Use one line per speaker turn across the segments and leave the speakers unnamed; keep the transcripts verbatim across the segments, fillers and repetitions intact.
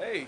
Hey,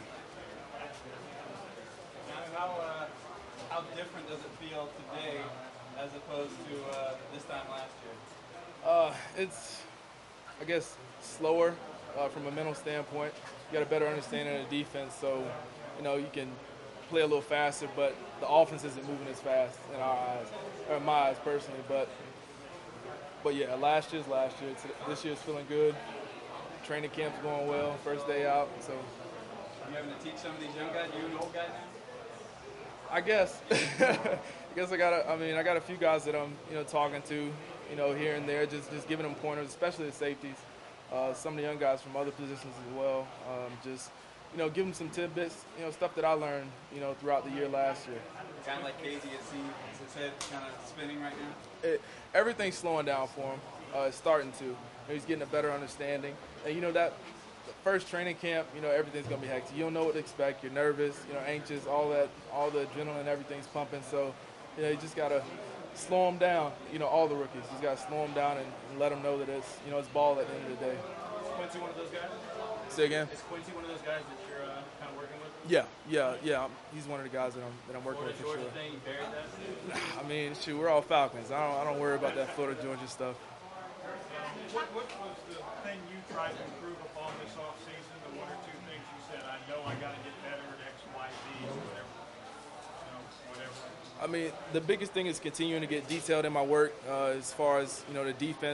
Now, how uh, how different does it feel today as opposed to uh, this time last year?
uh, it's, I guess, slower uh, from a mental standpoint. You got a better understanding of the defense, so, you know, you can play a little faster, but the offense isn't moving as fast in our eyes, or in my eyes personally. But, but yeah, last year's last year. It's, this year's feeling good. Training camp's going well. First day out, so
You having to teach some of these young guys, you an old guy now?
I guess. I guess I got. A, I mean, I got a few guys that I'm, you know, talking to, you know, here and there, just just giving them pointers, especially the safeties. Uh, some of the young guys from other positions as well. Um, just, you know, give them some tidbits, you know, stuff that I learned, you know, throughout the year last year.
Kind of like Casey, is he is his head kind of spinning right now?
It, everything's slowing down for him. Uh, it's starting to. You know, he's getting a better understanding, and you know that the first training camp, you know, everything's gonna be hectic. You don't know what to expect. You're nervous, you know, anxious. All that, all the adrenaline, everything's pumping. So, you know, you just gotta slow them down. You know, all the rookies. You just gotta slow them down and, and let them know that it's, you know, it's ball at the end of the day.
Is Quincy one of those guys?
Say again.
Is Quincy one of those guys that you're uh, kind of working with?
Yeah, yeah, yeah. He's one of the guys that I'm that I'm working
Florida
with for
Georgia
sure.
thing, you buried that?
I mean, shoot, we're all Falcons. I don't I don't worry about that Florida Georgia stuff.
What, what was the thing you tried to improve upon this offseason? The one or two things you said, I know I got to get better at X, Y, Z, or whatever. You know, whatever.
I mean, the biggest thing is continuing to get detailed in my work uh, as far as, you know, the defense.